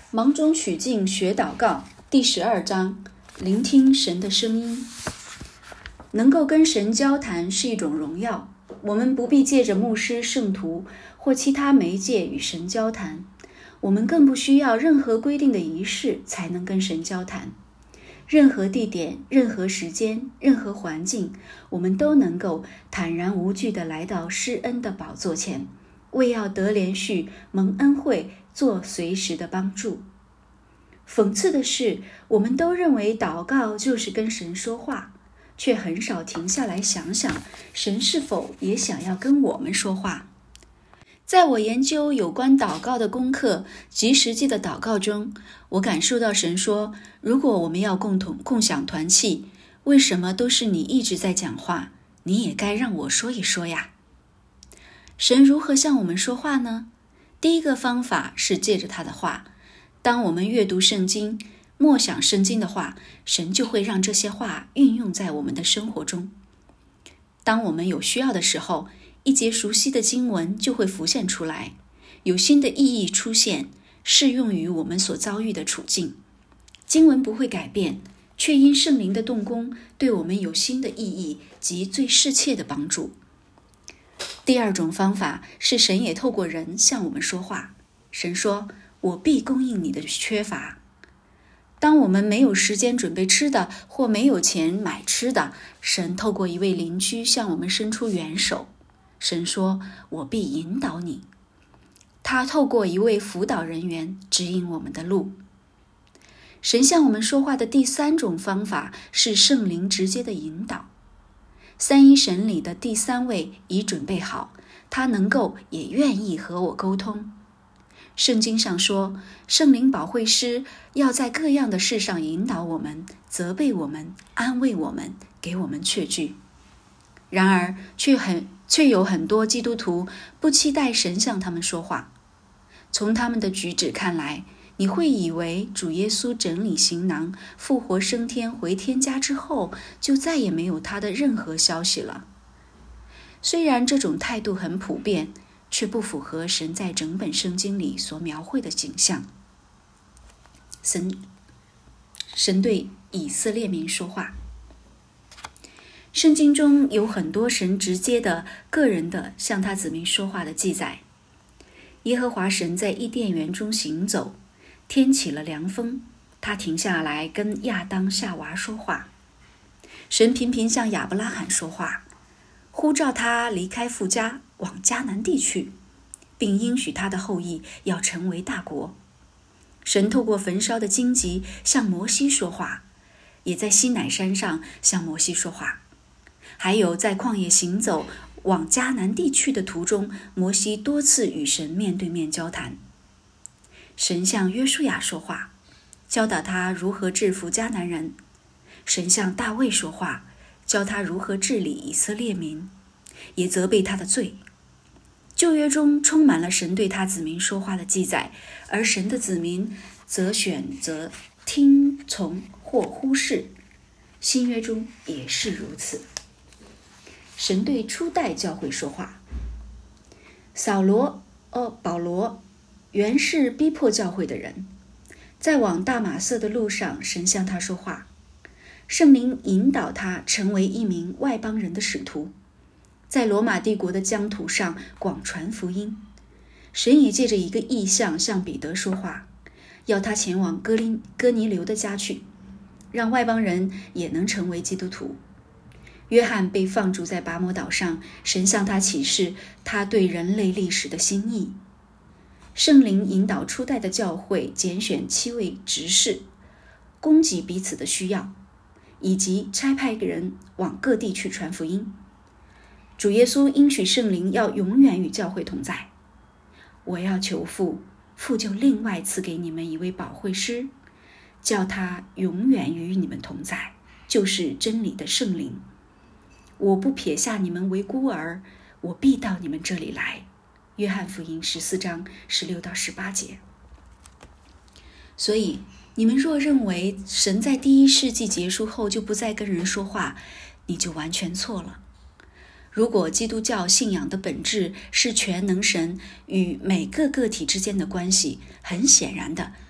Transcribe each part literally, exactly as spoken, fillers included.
忙中取静学祷告第十二章，聆听神的声音。能够跟神交谈是一种荣耀，我们不必借着牧师、圣徒或其他媒介与神交谈，我们更不需要任何规定的仪式才能跟神交谈。任何地点、任何时间、任何环境，我们都能够坦然无惧地来到施恩的宝座前，为要得连续蒙恩惠，做随时的帮助。讽刺的是，我们都认为祷告就是跟神说话，却很少停下来想想，神是否也想要跟我们说话。在我研究有关祷告的功课及实际的祷告中，我感受到神说，如果我们要共同共享团契，为什么都是你一直在讲话？你也该让我说一说呀。神如何向我们说话呢？第一个方法是借着他的话。当我们阅读圣经、默想圣经的话，神就会让这些话运用在我们的生活中。当我们有需要的时候，一节熟悉的经文就会浮现出来，有新的意义出现，适用于我们所遭遇的处境。经文不会改变，却因圣灵的动工，对我们有新的意义及最适切的帮助。第二种方法是神也透过人向我们说话。神说，我必供应你的缺乏。当我们没有时间准备吃的，或没有钱买吃的，神透过一位邻居向我们伸出援手。神说，我必引导你。他透过一位辅导人员指引我们的路。神向我们说话的第三种方法是圣灵直接的引导。三一神里的第三位已准备好，他能够也愿意和我沟通。圣经上说，圣灵保惠师要在各样的事上引导我们，责备我们，安慰我们，给我们确据。然而却很却有很多基督徒不期待神向他们说话。从他们的举止看来，你会以为主耶稣整理行囊，复活升天回天家之后，就再也没有他的任何消息了。虽然这种态度很普遍，却不符合神在整本圣经里所描绘的景象。神神对以色列民说话。圣经中有很多神直接的、个人的向他子民说话的记载。耶和华神在伊甸园中行走，天起了凉风，他停下来跟亚当夏娃说话。神频频向亚伯拉罕说话，呼召他离开父家，往迦南地去，并应许他的后裔要成为大国。神透过焚烧的荆棘向摩西说话，也在西乃山上向摩西说话。还有在旷野行走往迦南地去的途中，摩西多次与神面对面交谈。神向约书亚说话，教导他如何制服迦南人。神向大卫说话，教他如何治理以色列民，也责备他的罪。旧约中充满了神对他子民说话的记载，而神的子民则选择听从或忽视。新约中也是如此。神对初代教会说话。扫罗哦，保罗原是逼迫教会的人，在往大马色的路上，神向他说话，圣灵引导他成为一名外邦人的使徒，在罗马帝国的疆土上广传福音。神也借着一个异象向彼得说话，要他前往哥林哥尼流的家去，让外邦人也能成为基督徒。约翰被放逐在拔摩岛上，神向他启示他对人类历史的心意。圣灵引导初代的教会拣选七位执事，供给彼此的需要，以及差派人往各地去传福音。主耶稣应许圣灵要永远与教会同在。我要求父，父就另外赐给你们一位保惠师，叫他永远与你们同在，就是真理的圣灵。我不撇下你们为孤儿，我必到你们这里来。约翰福音十四章十六到十八节。所以你们若认为神在第一世纪结束后就不再跟人说话，你就完全错了。如果基督教信仰的本质是全能神与每个个体之间的关系，很显然的，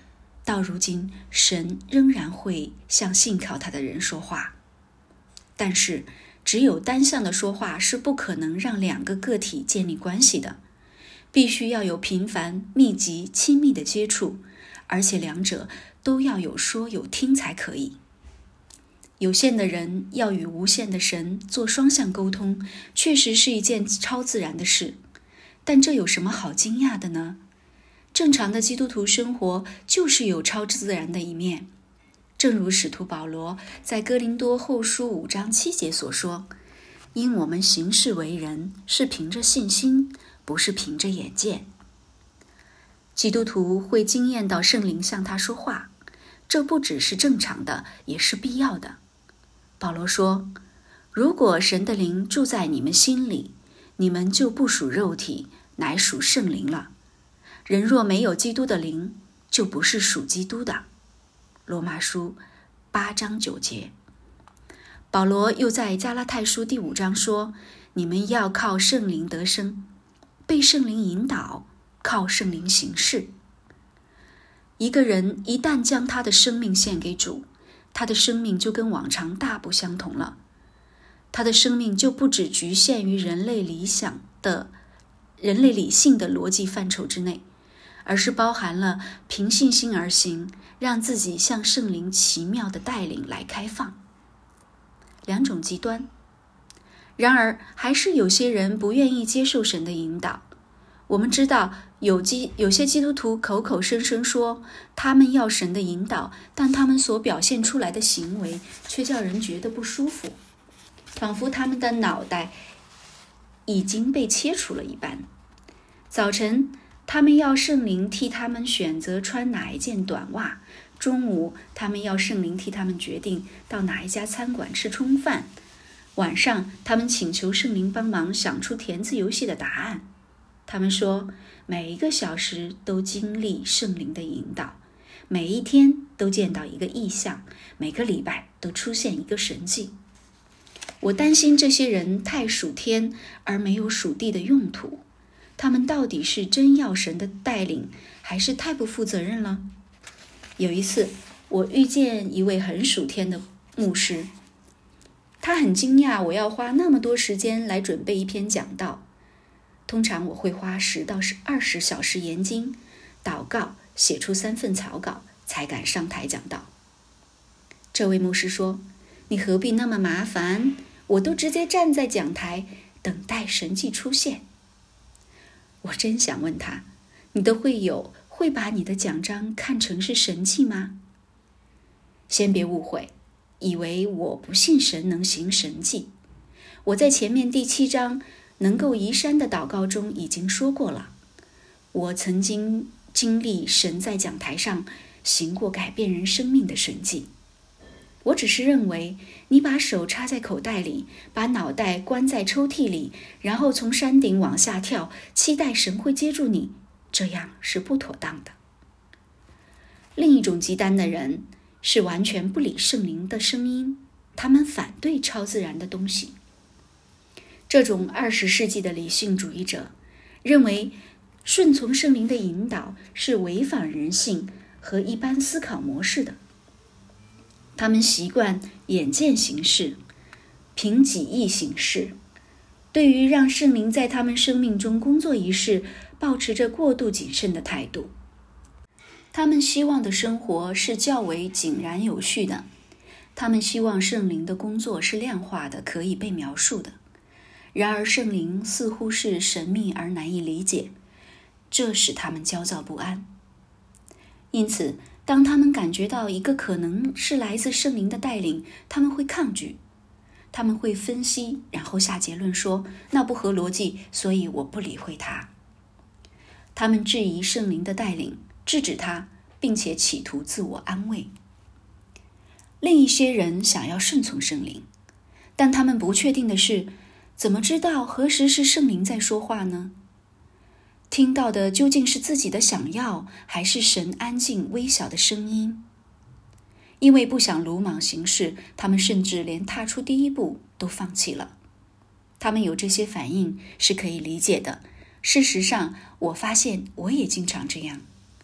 到如今，神仍然会向信靠他的人说话。但是，只有单向的说话是不可能让两个个体建立关系的，必须要有频繁、密集、亲密的接触，而且两者都要有说有听才可以。有限的人要与无限的神做双向沟通，确实是一件超自然的事。但这有什么好惊讶的呢？正常的基督徒生活就是有超自然的一面。正如使徒保罗在哥林多后书五章七节所说，因我们行事为人是凭着信心，不是凭着眼见。基督徒会经验到圣灵向他说话，这不只是正常的，也是必要的。保罗说，如果神的灵住在你们心里，你们就不属肉体，乃属圣灵了。人若没有基督的灵，就不是属基督的。罗马书八章九节。保罗又在加拉太书第五章说，你们要靠圣灵得生，被圣灵引导，靠圣灵行事。一个人一旦将他的生命献给主，他的生命就跟往常大不相同了。他的生命就不只局限于人类理想的、人类理性的逻辑范畴之内，而是包含了凭信心而行，让自己向圣灵奇妙的带领来开放。两种极端。然而，还是有些人不愿意接受神的引导。我们知道有基有些基督徒口口声声说他们要神的引导，但他们所表现出来的行为却叫人觉得不舒服，仿佛他们的脑袋已经被切除了一般。早晨，他们要圣灵替他们选择穿哪一件短袜；中午，他们要圣灵替他们决定到哪一家餐馆吃中饭；晚上，他们请求圣灵帮忙想出填字游戏的答案。他们说，每一个小时都经历圣灵的引导，每一天都见到一个异象，每个礼拜都出现一个神迹。我担心这些人太属天而没有属地的用途，他们到底是真要神的带领，还是太不负责任了？有一次，我遇见一位很属天的牧师，他很惊讶我要花那么多时间来准备一篇讲道。通常我会花十到二十小时研经、祷告，写出三份草稿，才敢上台讲道。这位牧师说，你何必那么麻烦？我都直接站在讲台，等待神迹出现。我真想问他，你的会友会把你的讲章看成是神迹吗？先别误会，以为我不信神能行神迹。我在前面第七章能够移山的祷告中已经说过了，我曾经经历神在讲台上行过改变人生命的神迹。我只是认为，你把手插在口袋里，把脑袋关在抽屉里，然后从山顶往下跳，期待神会接住你，这样是不妥当的。另一种极端的人是完全不理圣灵的声音，他们反对超自然的东西。这种二十世纪的理性主义者认为，顺从圣灵的引导是违反人性和一般思考模式的。他们习惯眼见行事，凭己意行事，对于让圣灵在他们生命中工作一事，抱持着过度谨慎的态度。他们希望的生活是较为井然有序的，他们希望圣灵的工作是量化的，可以被描述的。然而圣灵似乎是神秘而难以理解，这使他们焦躁不安。因此，当他们感觉到一个可能是来自圣灵的带领，他们会抗拒，他们会分析，然后下结论说，那不合逻辑，所以我不理会它。他们质疑圣灵的带领，制止它，并且企图自我安慰。另一些人想要顺从圣灵，但他们不确定的是，怎么知道何时是圣灵在说话呢？听到的究竟是自己的想要，还是神安静微小的声音？因为不想鲁莽行事，他们甚至连踏出第一步都放弃了。他们有这些反应是可以理解的。事实上，我发现我也经常这样。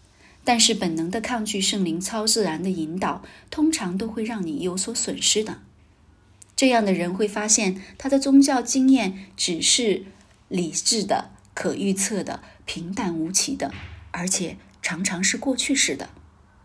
但是本能的抗拒圣灵超自然的引导，通常都会让你有所损失的。这样的人会发现，他的宗教经验只是理智的、可预测的、平淡无奇的，而且常常是过去式的。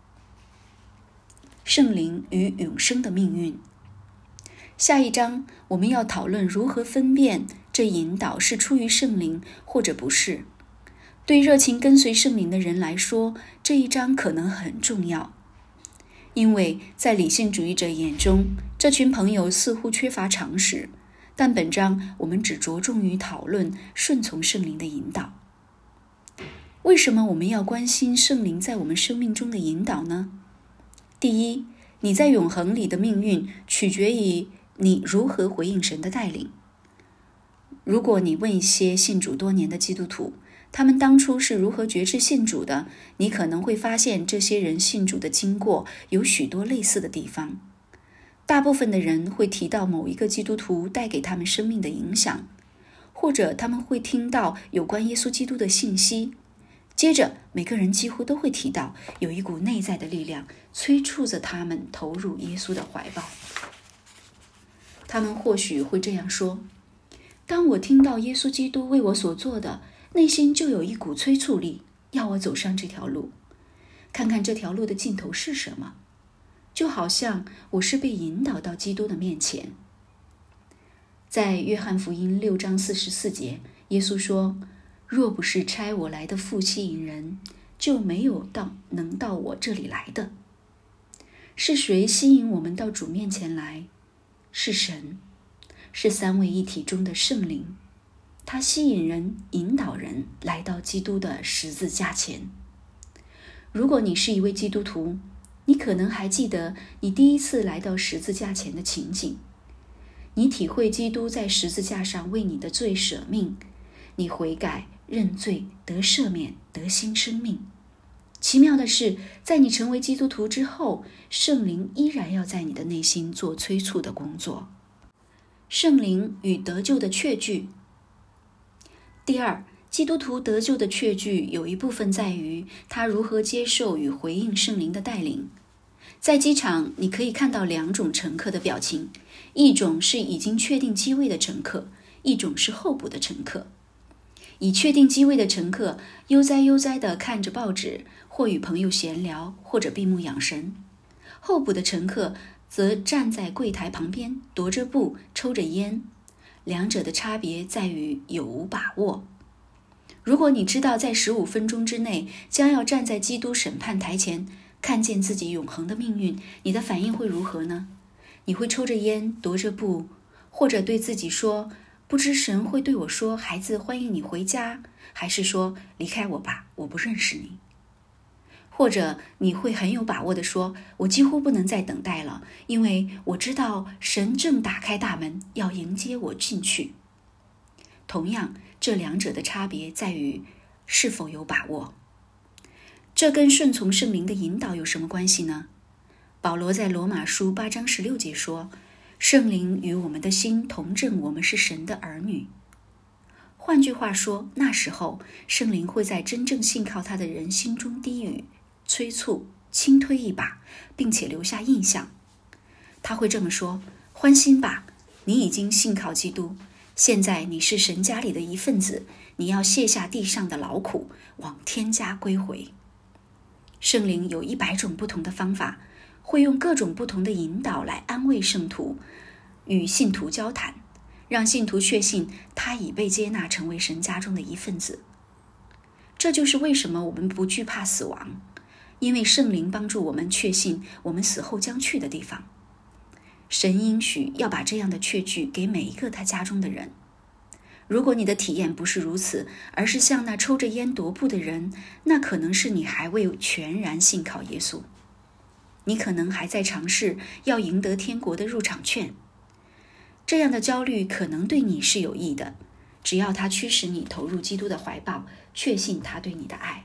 圣灵与永生的命运。下一章我们要讨论如何分辨这引导是出于圣灵或者不是。对热情跟随圣灵的人来说，这一章可能很重要，因为在理性主义者眼中，这群朋友似乎缺乏常识，但本章我们只着重于讨论顺从圣灵的引导。为什么我们要关心圣灵在我们生命中的引导呢？第一，你在永恒里的命运取决于你如何回应神的带领。如果你问一些信主多年的基督徒，他们当初是如何决志信主的，你可能会发现这些人信主的经过有许多类似的地方。大部分的人会提到某一个基督徒带给他们生命的影响，或者他们会听到有关耶稣基督的信息。接着每个人几乎都会提到有一股内在的力量催促着他们投入耶稣的怀抱。他们或许会这样说：当我听到耶稣基督为我所做的，内心就有一股催促力，要我走上这条路，看看这条路的尽头是什么，就好像我是被引导到基督的面前。在约翰福音六章四十四节，耶稣说：若不是差我来的父吸引人，就没有到能到我这里来的。是谁吸引我们到主面前来？是神，是三位一体中的圣灵。他吸引人，引导人来到基督的十字架前。如果你是一位基督徒，你可能还记得你第一次来到十字架前的情景。你体会基督在十字架上为你的罪舍命，你悔改、认罪、得赦免、得新生命。奇妙的是，在你成为基督徒之后，圣灵依然要在你的内心做催促的工作。圣灵与得救的确据。第二，基督徒得救的确据有一部分在于他如何接受与回应圣灵的带领。在机场，你可以看到两种乘客的表情，一种是已经确定机位的乘客，一种是候补的乘客。已确定机位的乘客悠哉悠哉地看着报纸，或与朋友闲聊，或者闭目养神。候补的乘客则站在柜台旁边，踱着步，抽着烟。两者的差别在于有无把握。如果你知道在十五分钟之内将要站在基督审判台前，看见自己永恒的命运，你的反应会如何呢？你会抽着烟，踱着步，或者对自己说：不知神会对我说，孩子，欢迎你回家，还是说，离开我吧，我不认识你。或者你会很有把握地说，我几乎不能再等待了，因为我知道神正打开大门，要迎接我进去。同样，这两者的差别在于是否有把握。这跟顺从圣灵的引导有什么关系呢？保罗在罗马书八章十六节说，圣灵与我们的心同证我们是神的儿女。换句话说，那时候圣灵会在真正信靠他的人心中低语、催促、轻推一把，并且留下印象。他会这么说：欢心吧，你已经信靠基督，现在你是神家里的一份子，你要卸下地上的劳苦，往天家归回。圣灵有一百种不同的方法，会用各种不同的引导来安慰圣徒，与信徒交谈，让信徒确信他已被接纳成为神家中的一份子。这就是为什么我们不惧怕死亡，因为圣灵帮助我们确信我们死后将去的地方。神应许要把这样的确据给每一个他家中的人。如果你的体验不是如此，而是像那抽着烟踱步的人，那可能是你还未全然信靠耶稣。你可能还在尝试要赢得天国的入场券。这样的焦虑可能对你是有益的，只要它驱使你投入基督的怀抱，确信他对你的爱。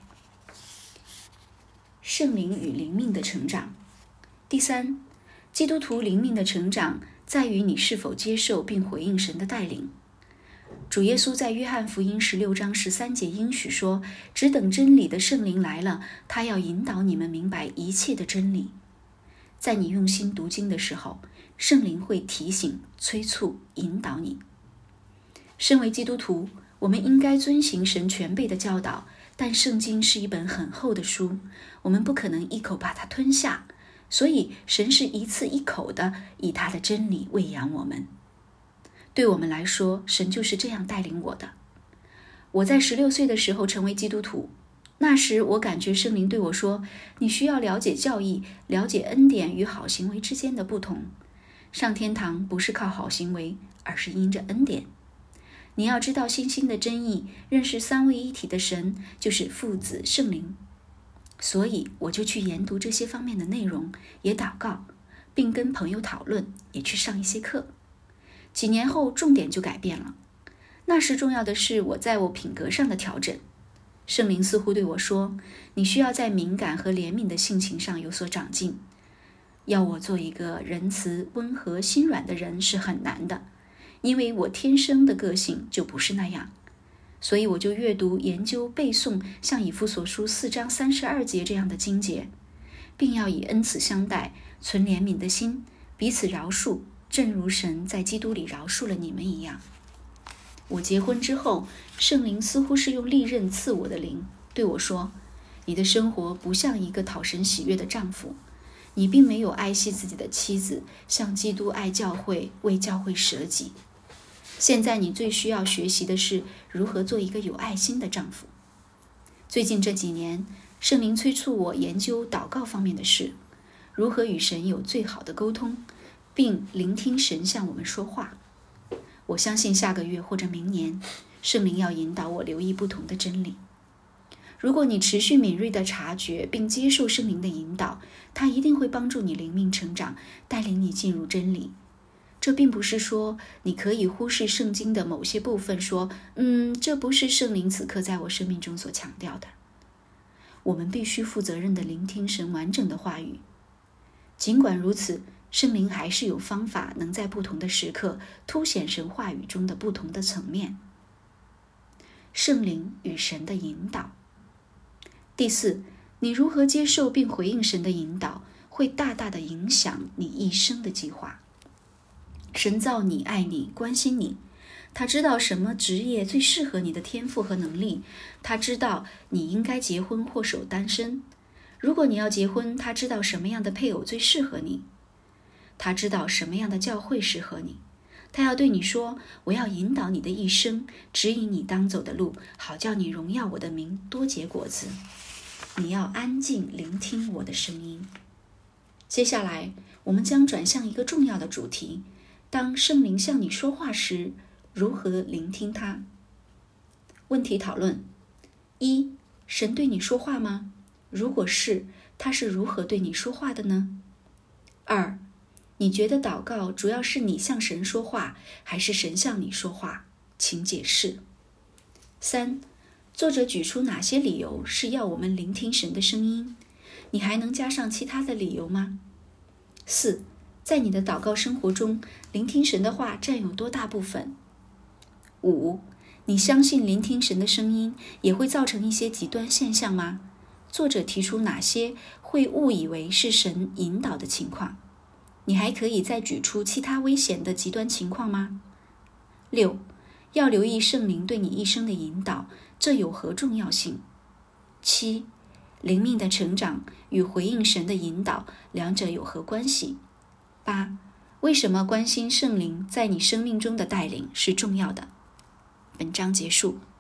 圣灵与灵命的成长。第三，基督徒灵命的成长在于你是否接受并回应神的带领。 主耶稣在约翰福音十六章十三节应许说，只等真理的圣灵来了，他要引导你们明白一切的真理。在你用心读经的时候，圣灵会提醒、催促、引导你。身为基督徒，我们应该遵行神全备的教导，但圣经是一本很厚的书，我们不可能一口把它吞下，所以神是一次一口的以他的真理喂养我们。对我们来说，神就是这样带领我的。我在十六岁的时候成为基督徒，那时我感觉圣灵对我说，你需要了解教义，了解恩典与好行为之间的不同。上天堂不是靠好行为，而是因着恩典。你要知道信心的真意，认识三位一体的神，就是父子圣灵。所以我就去研读这些方面的内容，也祷告，并跟朋友讨论，也去上一些课。几年后，重点就改变了。那时重要的是我在我品格上的调整。圣灵似乎对我说，你需要在敏感和怜悯的性情上有所长进。要我做一个仁慈、温和、心软的人是很难的，因为我天生的个性就不是那样。所以我就阅读、研究、背诵像以弗所书四章三十二节这样的经节，并要以恩慈相待，存怜悯的心，彼此饶恕，正如神在基督里饶恕了你们一样。我结婚之后，圣灵似乎是用利刃刺我的灵，对我说，你的生活不像一个讨神喜悦的丈夫，你并没有爱惜自己的妻子，像基督爱教会，为教会舍己。现在你最需要学习的是如何做一个有爱心的丈夫。最近这几年，圣灵催促我研究祷告方面的事，如何与神有最好的沟通，并聆听神向我们说话。我相信下个月或者明年，圣灵要引导我留意不同的真理。如果你持续敏锐地察觉并接受圣灵的引导，他一定会帮助你灵命成长，带领你进入真理。这并不是说你可以忽视圣经的某些部分，说嗯，这不是圣灵此刻在我生命中所强调的。我们必须负责任地聆听神完整的话语。尽管如此，圣灵还是有方法能在不同的时刻凸显神话语中的不同的层面。圣灵与神的引导。第四，你如何接受并回应神的引导，会大大的影响你一生的计划。神造你、爱你、关心你，他知道什么职业最适合你的天赋和能力，他知道你应该结婚或守单身。如果你要结婚，他知道什么样的配偶最适合你，他知道什么样的教会适合你。他要对你说，我要引导你的一生，指引你当走的路，好叫你荣耀我的名，多结果子。你要安静聆听我的声音。接下来我们将转向一个重要的主题，当圣灵向你说话时，如何聆听他？问题讨论：一、神对你说话吗？如果是，他是如何对你说话的呢？二、你觉得祷告主要是你向神说话，还是神向你说话？请解释。三、作者举出哪些理由是要我们聆听神的声音？你还能加上其他的理由吗？四、在你的祷告生活中，聆听神的话占有多大部分？五、你相信聆听神的声音也会造成一些极端现象吗？作者提出哪些会误以为是神引导的情况？你还可以再举出其他危险的极端情况吗？六、要留意圣灵对你一生的引导，这有何重要性？七、灵命的成长与回应神的引导，两者有何关系？八、为什么关心圣灵在你生命中的带领是重要的？本章结束。